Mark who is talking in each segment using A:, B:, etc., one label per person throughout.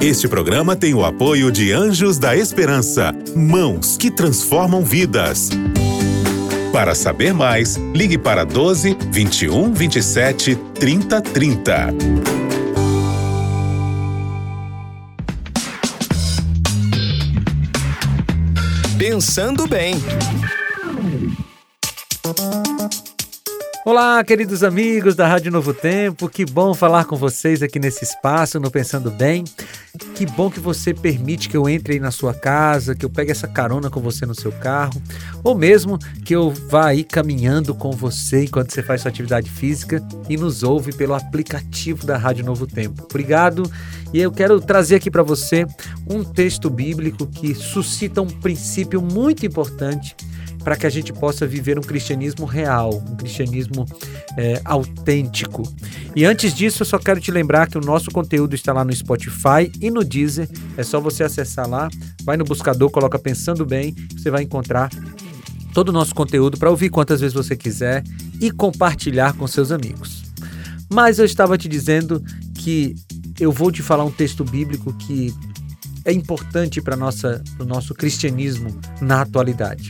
A: Este programa tem o apoio de Anjos da Esperança, mãos que transformam vidas. Para saber mais, ligue para 12 21 27 30 30.
B: Pensando bem.
C: Olá, queridos amigos da Rádio Novo Tempo, que bom falar com vocês aqui nesse espaço no Pensando Bem. Que bom que você permite que eu entre aí na sua casa, que eu pegue essa carona com você no seu carro, ou mesmo que eu vá aí caminhando com você enquanto você faz sua atividade física e nos ouve pelo aplicativo da Rádio Novo Tempo. Obrigado, e eu quero trazer aqui para você um texto bíblico que suscita um princípio muito importante para que a gente possa viver um cristianismo real, um cristianismo autêntico. E antes disso, eu só quero te lembrar que o nosso conteúdo está lá no Spotify e no Deezer. É só você acessar lá, vai no buscador, coloca Pensando Bem, você vai encontrar todo o nosso conteúdo para ouvir quantas vezes você quiser e compartilhar com seus amigos. Mas eu estava te dizendo que eu vou te falar um texto bíblico que é importante para o nosso cristianismo na atualidade.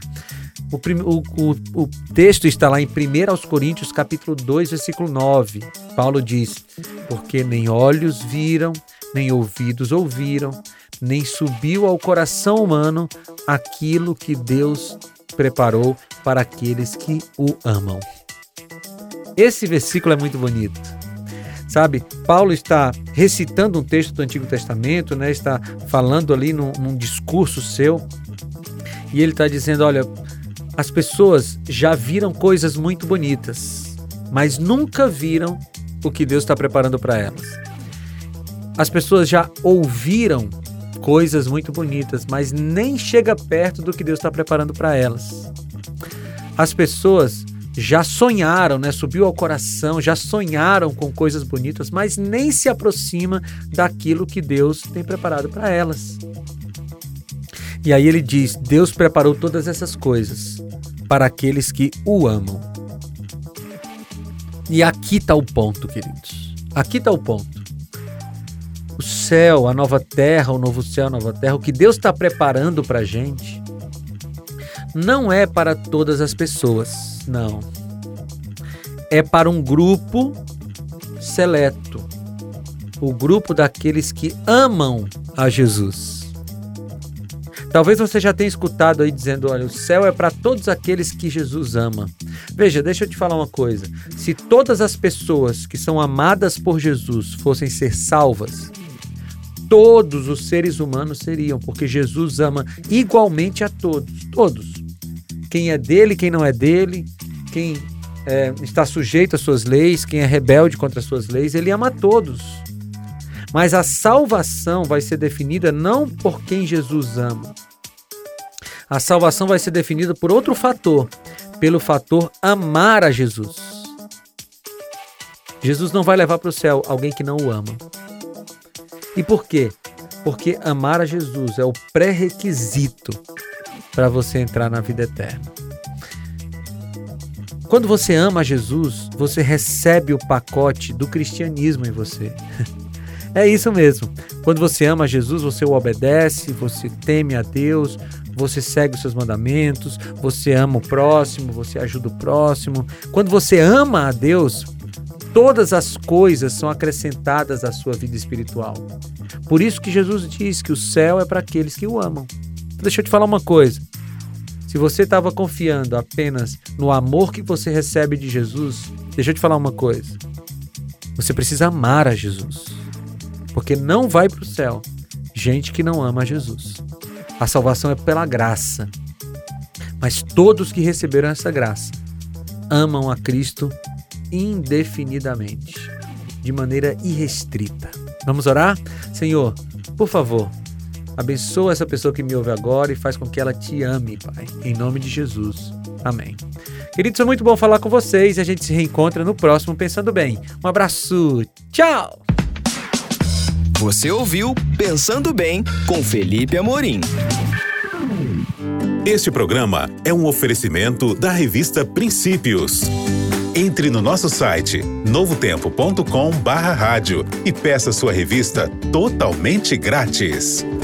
C: O texto está lá em 1 Coríntios, capítulo 2, versículo 9. Paulo diz: porque nem olhos viram, nem ouvidos ouviram, nem subiu ao coração humano aquilo que Deus preparou para aqueles que o amam. Esse versículo é muito bonito. Sabe, Paulo está recitando um texto do Antigo Testamento, né? Está falando ali num discurso seu, e ele está dizendo: olha, as pessoas já viram coisas muito bonitas, mas nunca viram o que Deus está preparando para elas. As pessoas já ouviram coisas muito bonitas, mas nem chega perto do que Deus está preparando para elas. As pessoas já sonharam, né? Subiu ao coração, já sonharam com coisas bonitas, mas nem se aproxima daquilo que Deus tem preparado para elas. E aí ele diz: Deus preparou todas essas coisas para aqueles que o amam. E aqui está o ponto, queridos. Aqui está o ponto. O céu, a nova terra, o novo céu, a nova terra, o que Deus está preparando para a gente, não é para todas as pessoas, não. É para um grupo seleto. O grupo daqueles que amam a Jesus. Talvez você já tenha escutado aí dizendo: olha, o céu é para todos aqueles que Jesus ama. Veja, deixa eu te falar uma coisa. Se todas as pessoas que são amadas por Jesus fossem ser salvas, todos os seres humanos seriam, porque Jesus ama igualmente a todos. Todos. Quem é dele, quem não é dele, quem está sujeito às suas leis, quem é rebelde contra as suas leis, ele ama a todos. Mas a salvação vai ser definida não por quem Jesus ama. A salvação vai ser definida por outro fator, pelo fator amar a Jesus. Jesus não vai levar para o céu alguém que não o ama. E por quê? Porque amar a Jesus é o pré-requisito para você entrar na vida eterna. Quando você ama a Jesus, você recebe o pacote do cristianismo em você. É isso mesmo. Quando você ama Jesus, você o obedece, você teme a Deus, você segue os seus mandamentos, você ama o próximo, você ajuda o próximo. Quando você ama a Deus, todas as coisas são acrescentadas à sua vida espiritual. Por isso que Jesus diz que o céu é para aqueles que o amam. Deixa eu te falar uma coisa. Se você estava confiando apenas no amor que você recebe de Jesus, deixa eu te falar uma coisa. Você precisa amar a Jesus. Porque não vai para o céu gente que não ama a Jesus. A salvação é pela graça. Mas todos que receberam essa graça amam a Cristo indefinidamente, de maneira irrestrita. Vamos orar? Senhor, por favor, abençoa essa pessoa que me ouve agora e faz com que ela te ame, Pai. Em nome de Jesus. Amém. Queridos, foi muito bom falar com vocês e a gente se reencontra no próximo Pensando Bem. Um abraço. Tchau!
B: Você ouviu Pensando Bem com Felipe Amorim.
A: Este programa é um oferecimento da revista Princípios. Entre no nosso site novotempo.com/rádio e peça sua revista totalmente grátis.